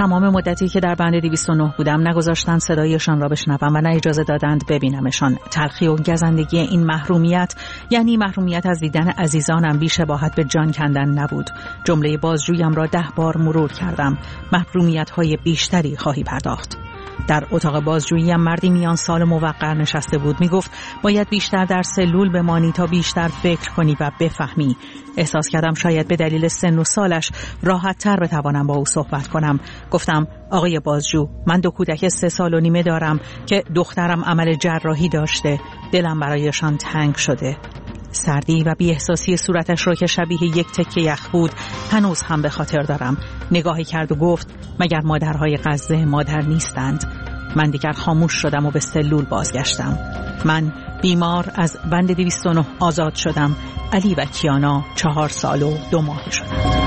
تمام مدتی که در بند 209 بودم نگذاشتند صدایشان را بشنوم و نه اجازه دادند ببینمشان. تلخی و گزندگی این محرومیت، یعنی محرومیت از دیدن عزیزانم، بی شباهت به جان کندن نبود. جمله بازجوییم را 10 بار مرور کردم. محرومیت‌های بیشتری خواهی پرداخت. در اتاق بازجویی مردی میان سال موقر نشسته بود. میگفت باید بیشتر در سلول بمانی تا بیشتر فکر کنی و بفهمی. احساس کردم شاید به دلیل سن و سالش راحت تر بتوانم با او صحبت کنم. گفتم آقای بازجو، من 2 کودک 3 سال و نیمه دارم که دخترم عمل جراحی داشته. دلم برایشان تنگ شده. سردی و بی‌احساسی صورتش رو که شبیه یک تکه یخ بود هنوز هم به خاطر دارم. نگاهی کرد و گفت مگر مادرهای غزه مادر نیستند؟ من دیگر خاموش شدم و به سلول بازگشتم. من بیمار از بند 209 آزاد شدم. علی و کیانا 4 سال و 2 ماه شدند.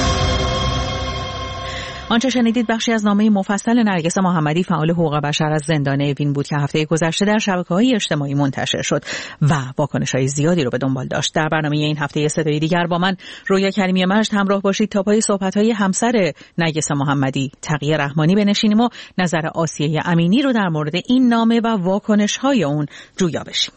آنچه شنیدید بخشی از نامه مفصل نرگس محمدی، فعال حقوق بشر از زندان اوین بود که هفته گذشته در شبکه‌های اجتماعی منتشر شد و واکنش‌های زیادی رو به دنبال داشت. در برنامه این هفته صدای دیگر با من رویا کریمی مجد همراه باشید تا پای صحبت‌های همسر نرگس محمدی تقیه رحمانی بنشینیم و نظر آسیه امینی رو در مورد این نامه و واکنش‌های اون جویا بشیم.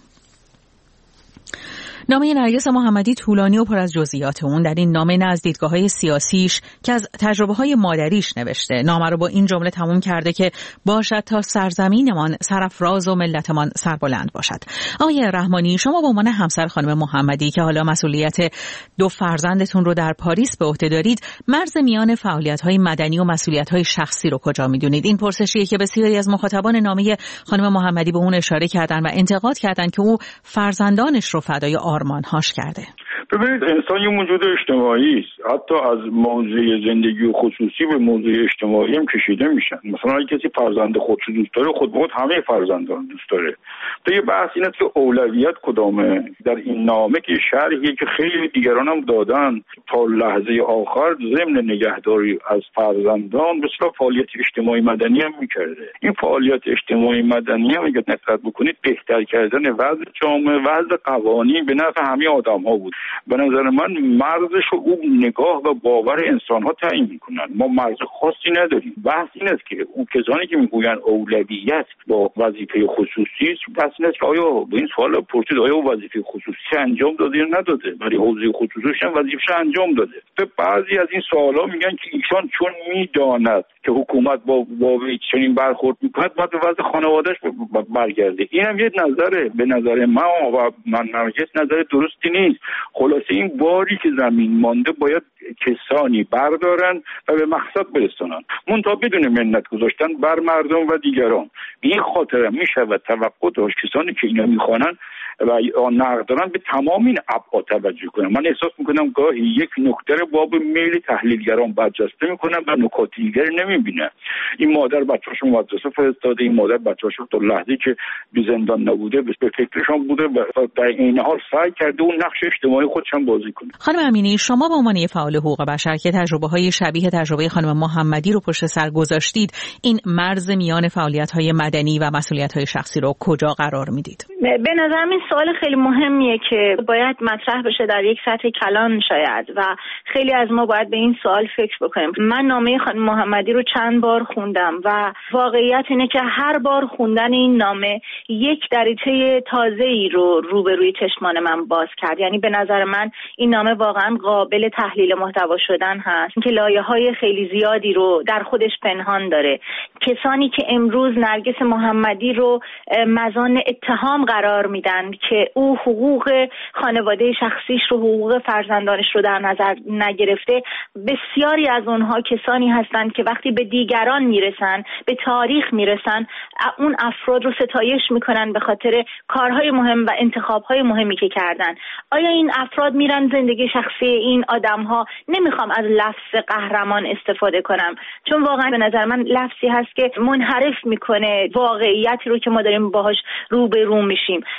نامه نرگس محمدی طولانی و پر از جزئیات. اون در این نامه از دیدگاه‌های سیاسیش که از تجربه‌های مادریش نوشته. نامه رو با این جمله تموم کرده که باشد تا سرزمینمان سرافراز و ملتمان سربلند باشد. آقای رحمانی، شما به عنوان همسر خانم محمدی که حالا مسئولیت 2 فرزندتون رو در پاریس به عهده دارید، مرز میان فعالیت‌های مدنی و مسئولیت‌های شخصی رو کجا می‌دونید؟ این پرسشیه که بسیاری از مخاطبان نامه خانم محمدی به اون اشاره کردن و انتقاد کردن که او فرزندانش رو فدای آرمان‌هاش کرده. ببینید، انسان یه موجود اجتماعی است. حتی از موضوع زندگی خصوصی به موضوع اجتماعی هم کشیده میشن. مثلا اگه کسی فرزند خودش دوست داره، خود همه فرزندان دوست داره. تو یه بحث اینه که اولویت کدامه. در این نامه که شرحیه که خیلی دیگران هم دادن، تا لحظه آخر ضمن نگهداری از فرزندان بسیار فعالیت اجتماعی مدنی هم میکرده. این فعالیت اجتماعی مدنی هم اگه دقت بکنید بهتر کردن وضع جامعه، وضع قوانین به نفع همه آدم‌ها بود. به نظر من مرزش رو اون نگاه و باور انسان‌ها تعیین می‌کنن. ما مرز خاصی نداریم. بحث این است که اون کسانی که میگوین اولویت با وظیفه خصوصی است، بحث این است که آیا به این سوال پرسید آیا وظیفه خصوصی انجام داده یا نداده؟ برای حوزه خصوصیش هم وظیفه‌اش انجام داده. به بعضی از این سوالا میگن که ایشان چون میداند که حکومت با چنین برخورد میکنه باید به وضع خانواده‌اش برگرده. اینم یه نظره. به نظر من نرگس نظر درستی نیست. خلاصه این باری که زمین مانده باید کسانی بردارن و به مقصد برسونن. منتها بدون منت گذاشتن بر مردم و دیگران. به این خاطر میشود توقع داشت کسانی که اینا میخوانن و نقد دارن به تمام این ابعاد توجه کنن. من احساس میکنم گاهی یک نکته رو باب میل تحلیلگران برجسته میکنن و نکات دیگری نمیبینن. این مادر بچه‌شو مدرسه فرستاده، این مادر بچه‌شو تا لحظه‌ای که به زندان نبوده به فکرشون بوده و در این حال سعی کرده اون نقش اجتماعی خودش هم بازی کنه. خانم امینی، شما به عنوان فعال حقوق بشر که تجربه‌های شبیه تجربه خانم محمدی رو پشت سر گذاشتید، این مرز میان فعالیت‌های مدنی و مسئولیت‌های شخصی رو کجا قرار میدید؟ به نظر من سوال خیلی مهمیه که باید مطرح بشه در یک سطح کلان شاید و خیلی از ما باید به این سوال فکر بکنیم. من نامه خانم محمدی رو چند بار خوندم و واقعیت اینه که هر بار خوندن این نامه یک دریچه تازه‌ای رو روبروی چشمان من باز کرد. یعنی به نظر من این نامه واقعا قابل تحلیل محتوا شدن هست که لایه‌های خیلی زیادی رو در خودش پنهان داره. کسانی که امروز نرگس محمدی رو مزان اتهام قرار میدن که او حقوق خانواده شخصیش رو، حقوق فرزندانش رو در نظر نگرفته، بسیاری از اونها کسانی هستند که وقتی به دیگران میرسن، به تاریخ میرسن، اون افراد رو ستایش میکنن به خاطر کارهای مهم و انتخابهای مهمی که کردن. آیا این افراد میرن زندگی شخصی این آدمها؟ نمیخوام از لفظ قهرمان استفاده کنم چون واقعا به نظر من لفظی هست که منحرف میکنه واقعیتی رو که ما داریم باهاش روبرو میشیم، ولی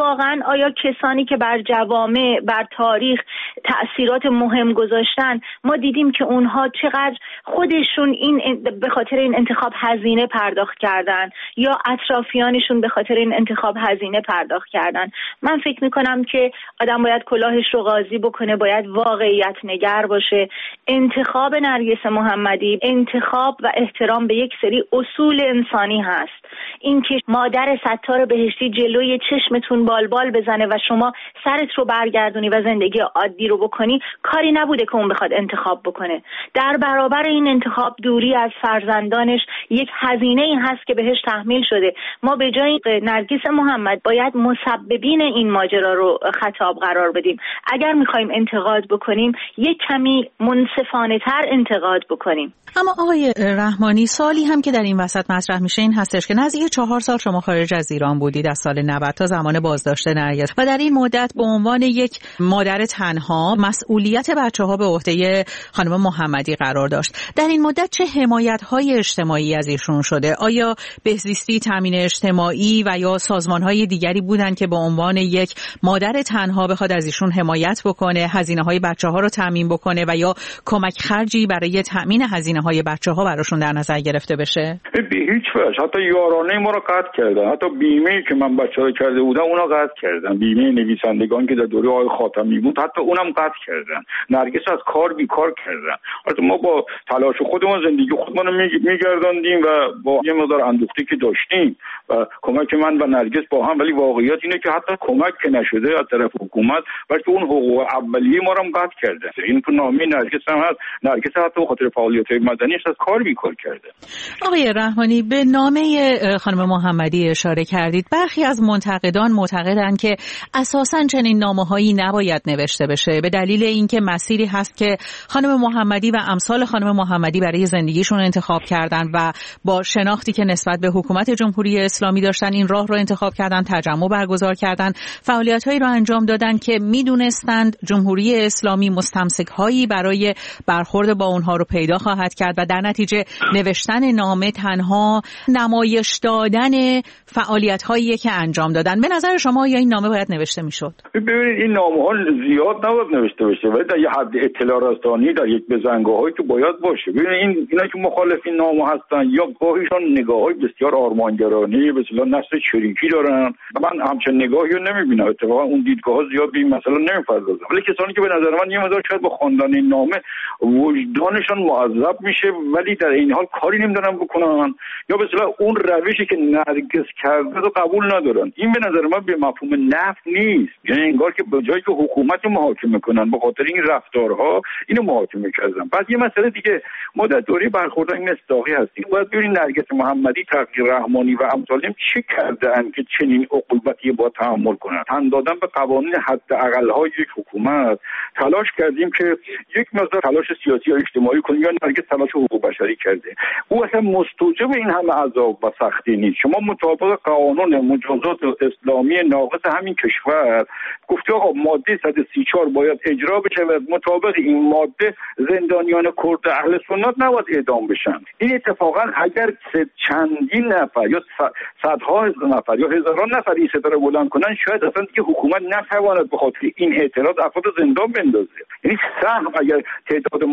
واقعا آیا کسانی که بر جوامع، بر تاریخ تأثیرات مهم گذاشتن، ما دیدیم که اونها چقدر خودشون به خاطر این انتخاب هزینه پرداخت کردن یا اطرافیانشون به خاطر این انتخاب هزینه پرداخت کردن. من فکر میکنم که آدم باید کلاهش رو قاضی بکنه، باید واقعیت نگر باشه. انتخاب نرگس محمدی انتخاب و احترام به یک سری اصول انسانی هست. اینکه مادر ستار بهشتی جلوی چشمتون بالبال بزنه و شما سرت رو برگردونی و زندگی عادی رو بکنی، کاری نبوده که اون بخواد انتخاب بکنه. در برابر این انتخاب دوری از فرزندانش یک هزینه‌ای هست که بهش تحمیل شده. ما به جای نرگس محمد باید مسببین این ماجرا رو خطاب قرار بدیم. اگر می‌خوایم انتقاد بکنیم یک کمی منصفانه‌تر انتقاد بکنیم. اما آقای رحمانی، سوالی هم که در این وسط مطرح میشه این هستش که نزدیک 4 سال شما خارج از ایران بودید، از سال 90 تا زمان بازداشت نرگس، و در این مدت به عنوان یک مادر تنها مسئولیت بچه‌ها به عهده خانم محمدی قرار داشت. در این مدت چه حمایت‌های اجتماعی از ایشون شده؟ آیا بهزیستی، تامین اجتماعی و یا سازمان‌های دیگری بودن که به عنوان یک مادر تنها بخواد از ایشون حمایت بکنه، هزینه‌های بچه‌ها رو تامین بکنه و یا کمک خرجی برای تامین هزینه‌های بچه‌ها براشون در نظر گرفته بشه؟ به هیچ وجه. حتی یارانه ما رو قطع کردن. حتی بیمه‌ای که من بچه‌ها کرده بودم اونا قطع کردن. بیمه نویسندگان که در دوره آقای خاتمی بود حتی اونم قطع کردن. نرگس از کار بیکار کردن. البته ما با تلاش خودمون زندگی خودمون رو میگرداندیم و با یه مقدار اندوختی که داشتیم و کمک من و نرگس با هم، ولی واقعیت اینه که حتی کمک که نشده از طرف حکومت، بلکه اون حقوق اولیه ما رو هم قطع کرده. این تو نامه نرگس هم هست. نرگس حتی به خاطر فعالیت‌های مدنیش از کار بیکار کرده. آقای رحمانی، به نامه خانم محمدی اشاره کردید. برخی از منتقدان معتقدند که اساساً چنین نامه‌هایی نباید نوشته بشه، به دلیل اینکه مسیری هست که خانم محمدی و امثال خانم محمدی برای زندگیشون انتخاب کردن و با شناختی که نسبت به حکومت جمهوری اسلامی داشتن این راه رو انتخاب کردن، تجمع برگزار کردن، فعالیت‌هایی رو انجام دادن که میدونستند جمهوری اسلامی مستمسک‌هایی برای برخورد با اونها رو پیدا خواهد کرد و در نتیجه نوشتن نامه تنها نمایش دادن فعالیت‌هایی که انجام دادن. به نظر شما یا این نامه باید نوشته میشد؟ ببینید این نامه‌ها زیاد نباید نوشته بشه، ولی در یه حد اطلاع رسانی در یک بزنگاهایی که باید باشه. ببینید اینا که مخالف این نامه هستن یا گاهیشان نگاه‌های بسیار آرمانگرانه به اصطلاح نسل چریکی دارن. من همچین نگاهی رو نمی‌بینم. اتفاقا اون دیدگاه‌ها زیاد به این مسئله نمی‌پردازن. ولی کسانی که به نظر من یه مقدار شاید با خواندن این نامه وجدانشان معذب میشه ولی در این حال کاری نمی‌دونن بکنن، یا به اصطلاح اون روشی که نرگس کرده رو قبول ندارن. این به نظر من به مفهوم نفی نیست. یعنی انگار که به جایی که حکومت رو محاکمه کنن به خاطر این رفتارها اینو محاکمه کردن. بعد یه مسئله دیگه، ما در دوره برخوردهای مصداقی هستیم. باید ببینید نرگس محمدی، تقی رحمانی و امثالهم چه کردن که چنین عقوبتی با تحمل کنن. تن دادن به قوانین حداقل‌های یک حکومت. تلاش کردیم که یک مقدار تلاش سیاسی یا اجتماعی کنیم، یا نرگس تلاش حقوق بشری کرده. او اصلا مستوجب این همه عذاب و سختی نیست. شما مطابق قانون مجازات اسلامی ناقص همین کشور گفته آقا ماده 134 باید اجرا بشه و مطابق این ماده زندانیان کرد اهل سنت نباید اعدام بشن. این اتفاقا اگر چندین نفر یا صدها نفر یا هزاران نفر این صدا رو بلند کنن، شاید اصلا دیگه حکومت نتواند به خاطر این اعتراض افراد زندان بندازه. یعنی سهم اگر تعداد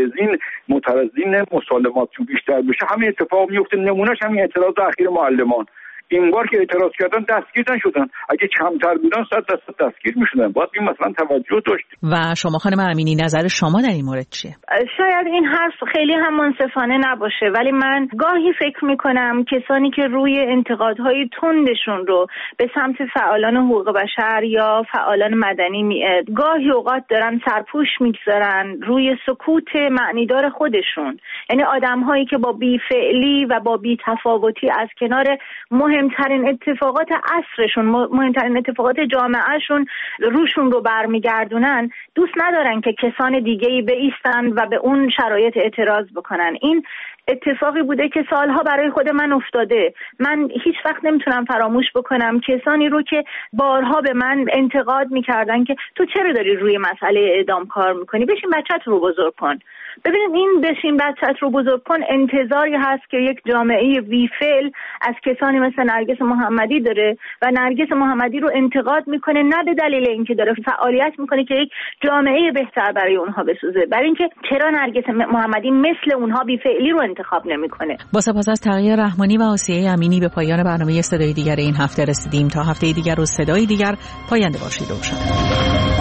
معترضین مسالماتشون بیشتر بشه همین اتفاق میفته. نمونهش همین اعتراض اخیر معلمان. این بار که اعتراض کردن دستگیر نشدن، اگه کمتر بودن 100% دستگیر میشدن. باید این مثلا توجه داشت. و شما خانم امینی نظر شما در این مورد چیه؟ شاید این حرف خیلی هم منصفانه نباشه، ولی من گاهی فکر میکنم کسانی که روی انتقادهای تندشون رو به سمت فعالان حقوق بشر یا فعالان مدنی گاهی اوقات دارن سرپوش میگذارن روی سکوت معنیدار خودشون. یعنی آدم‌هایی که با بی‌فعلی و با بی‌تفاوتی از کنار مهمترین اتفاقات عصرشون، مهمترین اتفاقات جامعهشون روشون رو برمیگردونن، دوست ندارن که کسان دیگه‌ای بایستن و به اون شرایط اعتراض بکنن. این اتفاقی بوده که سالها برای خود من افتاده. من هیچ وقت نمیتونم فراموش بکنم کسانی رو که بارها به من انتقاد میکردن که تو چرا داری روی مسئله اعدام کار میکنی؟ بشین بچه‌ت رو بزرگ کن. ببینید این بشین بچت رو بزرگ کن انتظاری هست که یک جامعه بی‌فعل از کسانی مثل نرگس محمدی داره و نرگس محمدی رو انتقاد میکنه، نه به دلیل اینکه داره فعالیت میکنه که یک جامعه بهتر برای اونها بسازه، برای اینکه چرا نرگس محمدی مثل اونها بی‌فعلی رو انتخاب نمیکنه. با سپاس از تقی رحمانی و آسیه امینی به پایان برنامه صدای دیگر این هفته رسیدیم. تا هفته دیگر و صدای دیگر، پاینده باشید. روشن.